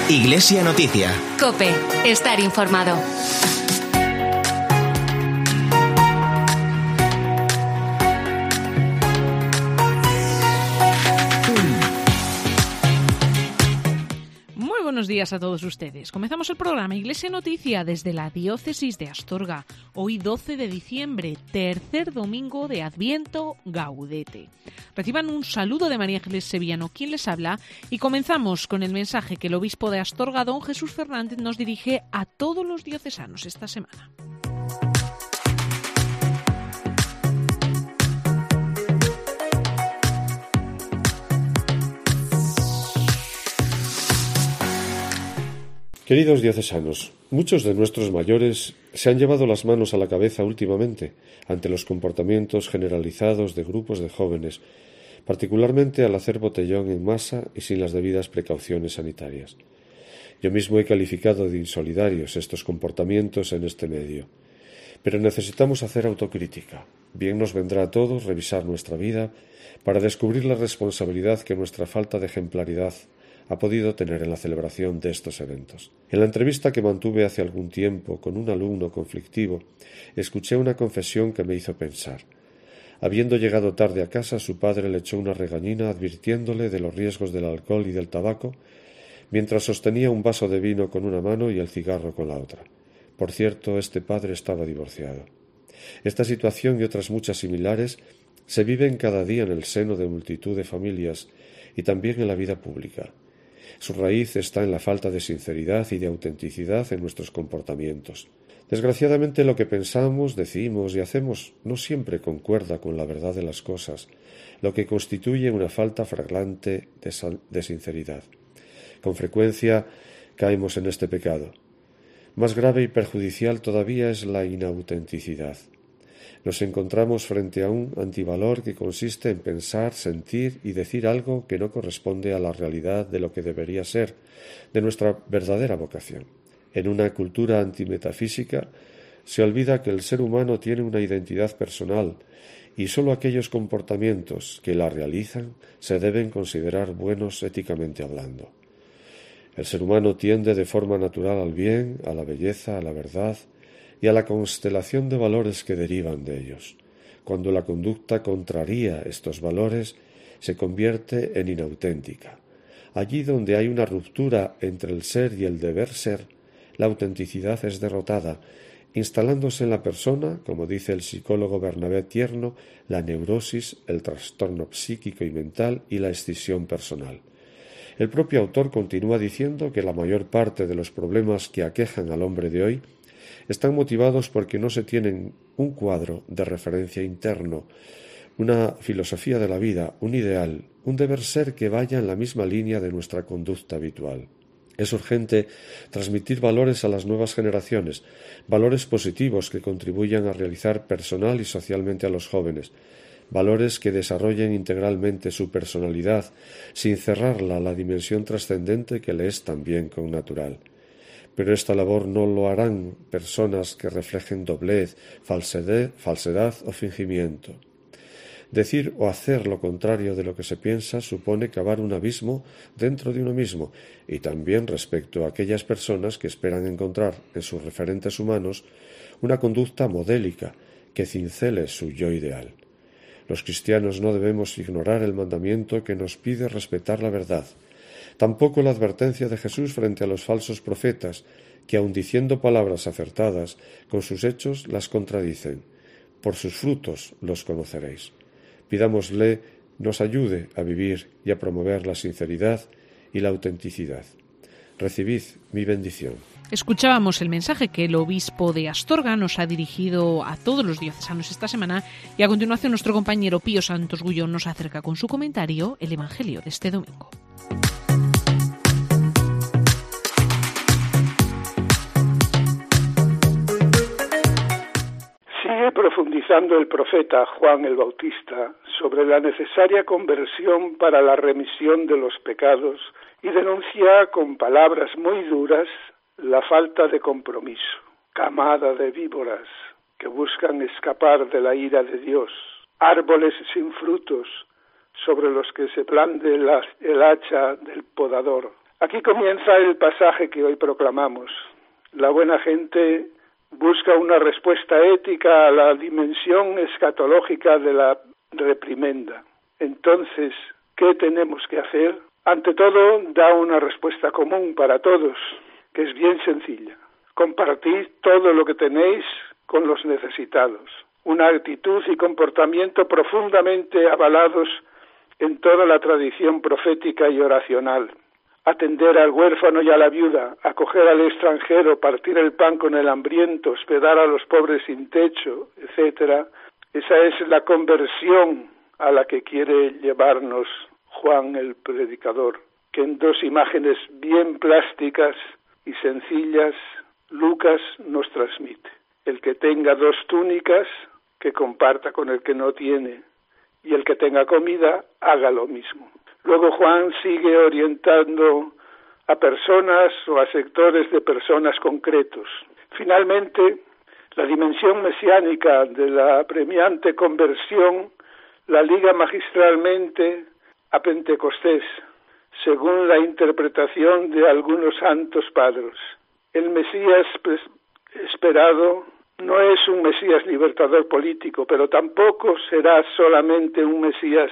Iglesia Noticia. COPE. Estar informado. Buenos días a todos ustedes. Comenzamos el programa Iglesia Noticia desde la Diócesis de Astorga. Hoy 12 de diciembre, tercer domingo de Adviento, Gaudete. Reciban un saludo de María Ángeles Sevillano, quien les habla, y comenzamos con el mensaje que el obispo de Astorga, don Jesús Fernández, nos dirige a todos los diocesanos esta semana. Queridos diocesanos, muchos de nuestros mayores se han llevado las manos a la cabeza últimamente ante los comportamientos generalizados de grupos de jóvenes, particularmente al hacer botellón en masa y sin las debidas precauciones sanitarias. Yo mismo he calificado de insolidarios estos comportamientos en este medio, pero necesitamos hacer autocrítica. Bien nos vendrá a todos revisar nuestra vida para descubrir la responsabilidad que nuestra falta de ejemplaridad ha podido tener en la celebración de estos eventos. En la entrevista que mantuve hace algún tiempo con un alumno conflictivo, escuché una confesión que me hizo pensar. Habiendo llegado tarde a casa, su padre le echó una regañina advirtiéndole de los riesgos del alcohol y del tabaco, mientras sostenía un vaso de vino con una mano y el cigarro con la otra. Por cierto, este padre estaba divorciado. Esta situación y otras muchas similares se viven cada día en el seno de multitud de familias y también en la vida pública. Su raíz está en la falta de sinceridad y de autenticidad en nuestros comportamientos. Desgraciadamente, lo que pensamos, decimos y hacemos no siempre concuerda con la verdad de las cosas, lo que constituye una falta flagrante de sinceridad. Con frecuencia caemos en este pecado. Más grave y perjudicial todavía es la inautenticidad. Nos encontramos frente a un antivalor que consiste en pensar, sentir y decir algo que no corresponde a la realidad de lo que debería ser, de nuestra verdadera vocación. En una cultura antimetafísica se olvida que el ser humano tiene una identidad personal y sólo aquellos comportamientos que la realizan se deben considerar buenos éticamente hablando. El ser humano tiende de forma natural al bien, a la belleza, a la verdad y a la constelación de valores que derivan de ellos. Cuando la conducta contraría estos valores, se convierte en inauténtica. Allí donde hay una ruptura entre el ser y el deber ser, la autenticidad es derrotada, instalándose en la persona, como dice el psicólogo Bernabé Tierno, la neurosis, el trastorno psíquico y mental y la escisión personal. El propio autor continúa diciendo que la mayor parte de los problemas que aquejan al hombre de hoy están motivados porque no se tienen un cuadro de referencia interno, una filosofía de la vida, un ideal, un deber ser que vaya en la misma línea de nuestra conducta habitual. Es urgente transmitir valores a las nuevas generaciones, valores positivos que contribuyan a realizar personal y socialmente a los jóvenes, valores que desarrollen integralmente su personalidad sin cerrarla a la dimensión trascendente que le es también connatural. Pero esta labor no lo harán personas que reflejen doblez, falsedad o fingimiento. Decir o hacer lo contrario de lo que se piensa supone cavar un abismo dentro de uno mismo y también respecto a aquellas personas que esperan encontrar en sus referentes humanos una conducta modélica que cincele su yo ideal. Los cristianos no debemos ignorar el mandamiento que nos pide respetar la verdad. Tampoco la advertencia de Jesús frente a los falsos profetas, que aun diciendo palabras acertadas, con sus hechos las contradicen. Por sus frutos los conoceréis. Pidámosle nos ayude a vivir y a promover la sinceridad y la autenticidad. Recibid mi bendición. Escuchábamos el mensaje que el obispo de Astorga nos ha dirigido a todos los diocesanos esta semana y a continuación nuestro compañero Pío Santos Gullón nos acerca con su comentario el Evangelio de este domingo. Sigue profundizando el profeta Juan el Bautista sobre la necesaria conversión para la remisión de los pecados y denuncia con palabras muy duras la falta de compromiso. Camada de víboras que buscan escapar de la ira de Dios, árboles sin frutos sobre los que se blande el hacha del podador, Aquí comienza el pasaje que hoy proclamamos. La buena gente busca una respuesta ética a la dimensión escatológica de la reprimenda. Entonces, ¿qué tenemos que hacer? Ante todo, da una respuesta común para todos, que es bien sencilla. Compartid todo lo que tenéis con los necesitados. Una actitud y comportamiento profundamente avalados en toda la tradición profética y oracional. Atender al huérfano y a la viuda, acoger al extranjero, partir el pan con el hambriento, hospedar a los pobres sin techo, etc. Esa es la conversión a la que quiere llevarnos Juan el Predicador, que en dos imágenes bien plásticas y sencillas Lucas nos transmite. El que tenga 2 túnicas, que comparta con el que no tiene, y el que tenga comida, haga lo mismo. Luego Juan sigue orientando a personas o a sectores de personas concretos. Finalmente, la dimensión mesiánica de la apremiante conversión la liga magistralmente a Pentecostés, según la interpretación de algunos santos padres. El Mesías esperado no es un Mesías libertador político, pero tampoco será solamente un Mesías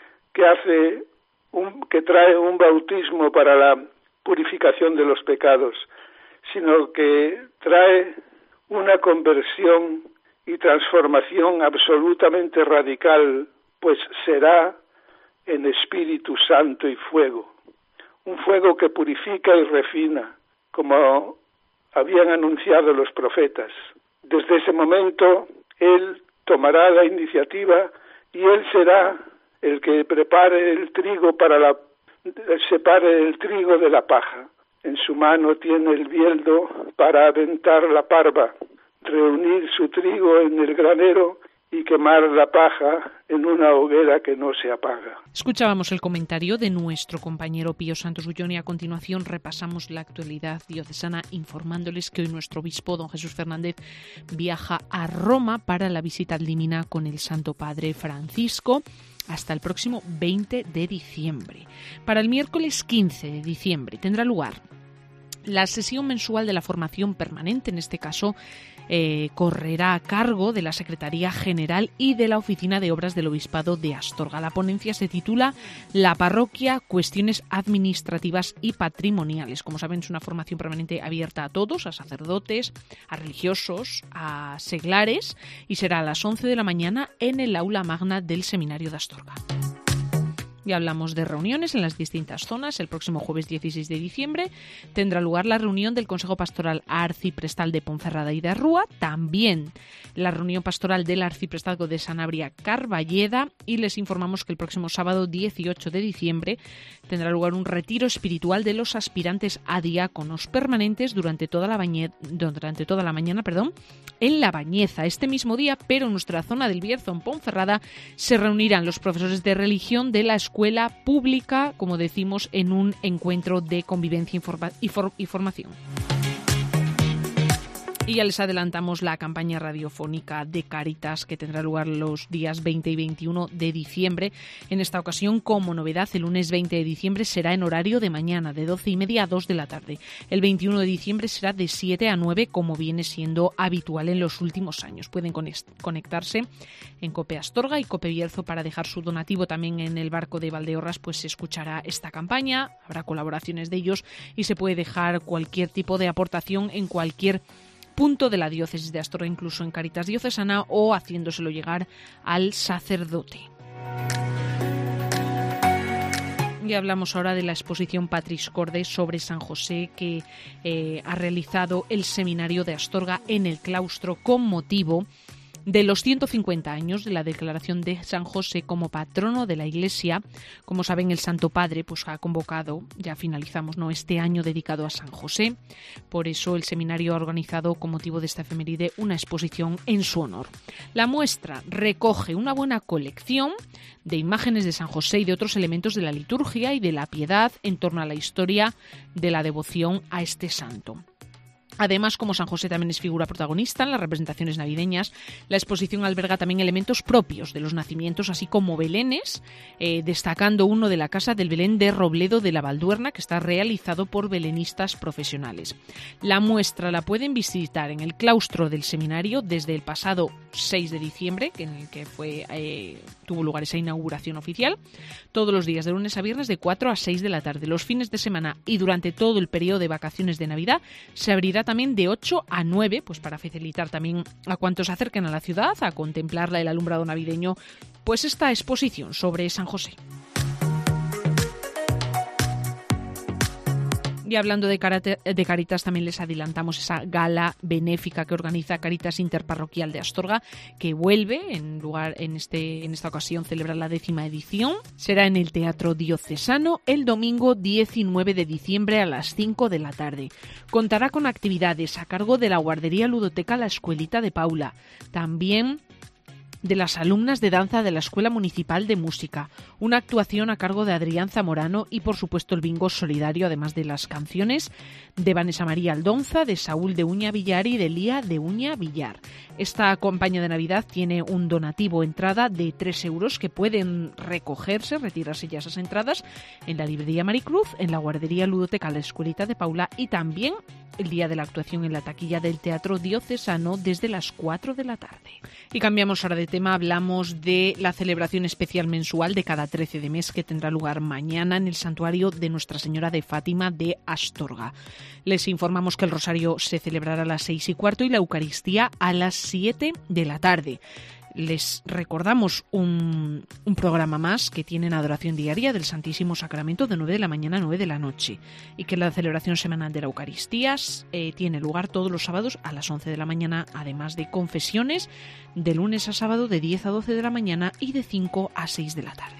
que trae un bautismo para la purificación de los pecados, sino que trae una conversión y transformación absolutamente radical, pues será en Espíritu Santo y fuego, un fuego que purifica y refina, como habían anunciado los profetas. Desde ese momento, Él tomará la iniciativa y Él será el que prepare el trigo separe el trigo de la paja. En su mano tiene el bieldo para aventar la parva, reunir su trigo en el granero y quemar la paja en una hoguera que no se apaga. Escuchábamos el comentario de nuestro compañero Pío Santos Bullón y a continuación repasamos la actualidad diocesana informándoles que hoy nuestro obispo, don Jesús Fernández, viaja a Roma para la visita al Limina con el Santo Padre Francisco hasta el próximo 20 de diciembre. Para el miércoles 15 de diciembre tendrá lugar la sesión mensual de la formación permanente, en este caso correrá a cargo de la Secretaría General y de la Oficina de Obras del Obispado de Astorga. La ponencia se titula La parroquia, cuestiones administrativas y patrimoniales. Como saben, es una formación permanente abierta a todos, a sacerdotes, a religiosos, a seglares, y será a las 11 de la mañana en el aula magna del Seminario de Astorga. Ya hablamos de reuniones en las distintas zonas. El próximo jueves 16 de diciembre tendrá lugar la reunión del Consejo Pastoral Arciprestal de Ponferrada y de Rúa, también la reunión pastoral del Arciprestazgo de Sanabria Carballeda, y les informamos que el próximo sábado 18 de diciembre tendrá lugar un retiro espiritual de los aspirantes a diáconos permanentes durante toda la mañana, en La Bañeza. Este mismo día, pero en nuestra zona del Bierzo, en Ponferrada, se reunirán los profesores de religión de la escuela pública, como decimos, en un encuentro de convivencia y formación. Y ya les adelantamos la campaña radiofónica de Cáritas que tendrá lugar los días 20 y 21 de diciembre. En esta ocasión, como novedad, el lunes 20 de diciembre será en horario de mañana, de 12:30 a 2 de la tarde. El 21 de diciembre será de 7 a 9, como viene siendo habitual en los últimos años. Pueden conectarse en Cope Astorga y Cope Bierzo para dejar su donativo. También en el barco de Valdeorras pues se escuchará esta campaña, habrá colaboraciones de ellos y se puede dejar cualquier tipo de aportación en cualquier punto de la diócesis de Astorga, incluso en Cáritas Diocesana, o haciéndoselo llegar al sacerdote. Y hablamos ahora de la exposición Patris Corde sobre San José que ha realizado el Seminario de Astorga en el claustro con motivo de los 150 años de la declaración de San José como patrono de la Iglesia. Como saben, el Santo Padre pues ha convocado, ya finalizamos, este año dedicado a San José. Por eso el seminario ha organizado con motivo de esta efeméride una exposición en su honor. La muestra recoge una buena colección de imágenes de San José y de otros elementos de la liturgia y de la piedad en torno a la historia de la devoción a este santo. Además, como San José también es figura protagonista en las representaciones navideñas, la exposición alberga también elementos propios de los nacimientos, así como belenes, destacando uno de la Casa del Belén de Robledo de la Valduerna, que está realizado por belenistas profesionales. La muestra la pueden visitar en el claustro del seminario desde el pasado 6 de diciembre, en el que tuvo lugar esa inauguración oficial, todos los días de lunes a viernes de 4 a 6 de la tarde. Los fines de semana y durante todo el periodo de vacaciones de Navidad se abrirá también de 8 a 9, pues para facilitar también a cuantos se acerquen a la ciudad a contemplar el alumbrado navideño, pues esta exposición sobre San José. Y hablando de Cáritas, también les adelantamos esa gala benéfica que organiza Cáritas Interparroquial de Astorga, que vuelve en esta ocasión celebrar la 10ª edición. Será en el Teatro Diocesano el domingo 19 de diciembre a las 5 de la tarde. Contará con actividades a cargo de la guardería ludoteca La Escuelita de Paula, también de las alumnas de danza de la Escuela Municipal de Música, una actuación a cargo de Adrián Zamorano y, por supuesto, el bingo solidario, además de las canciones de Vanessa María Aldonza, de Saúl de Uña Villar y de Lía de Uña Villar. Esta campaña de Navidad tiene un donativo entrada de 3 euros que pueden retirarse ya esas entradas en la librería Maricruz, en la guardería ludoteca La Escuelita de Paula y también el día de la actuación en la taquilla del Teatro Diocesano desde las 4 de la tarde. Y cambiamos ahora de tema, hablamos de la celebración especial mensual de cada 13 de mes que tendrá lugar mañana en el santuario de Nuestra Señora de Fátima de Astorga. Les informamos que el rosario se celebrará a las 6:15 y la Eucaristía a las 7 de la tarde. Les recordamos un programa más que tienen adoración diaria del Santísimo Sacramento de 9 de la mañana a 9 de la noche y que la celebración semanal de la Eucaristía tiene lugar todos los sábados a las 11 de la mañana, además de confesiones de lunes a sábado de 10 a 12 de la mañana y de 5 a 6 de la tarde.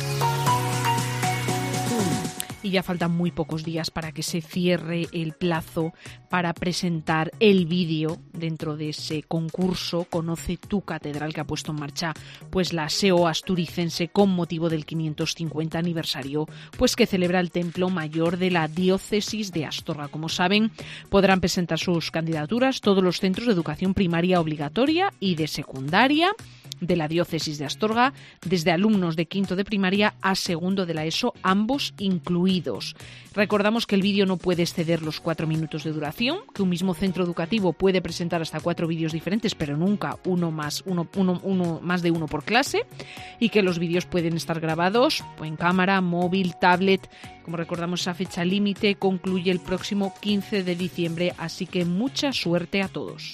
Y ya faltan muy pocos días para que se cierre el plazo para presentar el vídeo dentro de ese concurso Conoce tu Catedral, que ha puesto en marcha pues la SEO asturicense con motivo del 550 aniversario pues que celebra el Templo Mayor de la Diócesis de Astorga. Como saben, podrán presentar sus candidaturas todos los centros de educación primaria obligatoria y de secundaria de la Diócesis de Astorga, desde alumnos de quinto de primaria a segundo de la ESO, ambos incluidos. Recordamos que el vídeo no puede exceder los 4 minutos de duración, que un mismo centro educativo puede presentar hasta 4 vídeos diferentes, pero nunca uno más de uno por clase, y que los vídeos pueden estar grabados en cámara, móvil, tablet. Como recordamos, esa fecha límite concluye el próximo 15 de diciembre, así que mucha suerte a todos.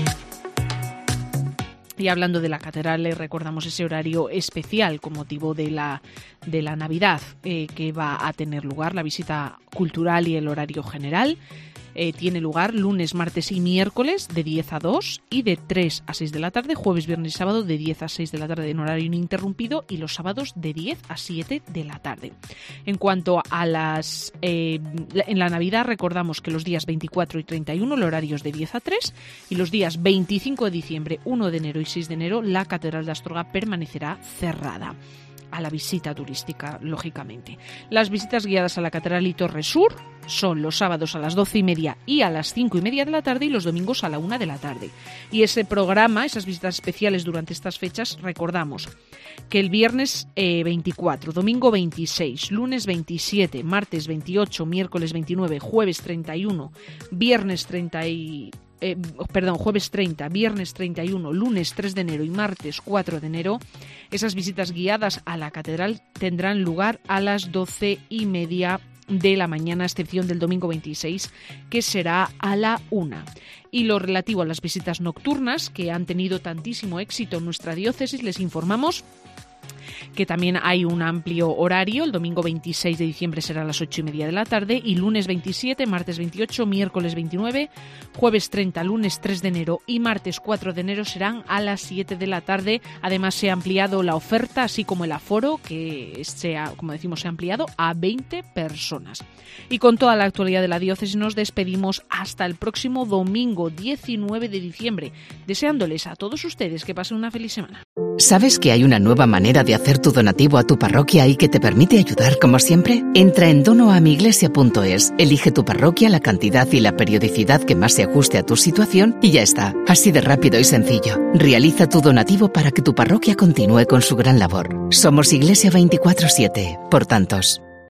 Y hablando de la catedral, les recordamos ese horario especial con motivo de la Navidad que va a tener lugar, la visita cultural y el horario general. Tiene lugar lunes, martes y miércoles de 10 a 2 y de 3 a 6 de la tarde, jueves, viernes y sábado de 10 a 6 de la tarde en horario ininterrumpido y los sábados de 10 a 7 de la tarde. En cuanto a en la Navidad, recordamos que los días 24 y 31 el horario es de 10 a 3 y los días 25 de diciembre, 1 de enero y 6 de enero la Catedral de Astorga permanecerá cerrada a la visita turística, lógicamente. Las visitas guiadas a la Catedral y Torre Sur son los sábados a las 12:30 y a las 5:30 de la tarde y los domingos a la 1 de la tarde. Y ese programa, esas visitas especiales durante estas fechas, recordamos que el viernes 24, domingo 26, lunes 27, martes 28, miércoles 29, jueves 31, jueves 30, viernes 31, lunes 3 de enero y martes 4 de enero, esas visitas guiadas a la catedral tendrán lugar a las 12:30 de la mañana, a excepción del domingo 26, que será a la 1. Y lo relativo a las visitas nocturnas, que han tenido tantísimo éxito en nuestra diócesis, les informamos que también hay un amplio horario. El domingo 26 de diciembre será a las 8:30 de la tarde y lunes 27, martes 28, miércoles 29, jueves 30, lunes 3 de enero y martes 4 de enero serán a las 7 de la tarde. Además, se ha ampliado la oferta, así como el aforo, que se ha ampliado a 20 personas. Y con toda la actualidad de la diócesis nos despedimos hasta el próximo domingo 19 de diciembre, deseándoles a todos ustedes que pasen una feliz semana. ¿Sabes que hay una nueva manera de hacer tu donativo a tu parroquia y que te permite ayudar como siempre? Entra en donoamiglesia.es, elige tu parroquia, la cantidad y la periodicidad que más se ajuste a tu situación y ya está. Así de rápido y sencillo. Realiza tu donativo para que tu parroquia continúe con su gran labor. Somos Iglesia 24/7, por tantos.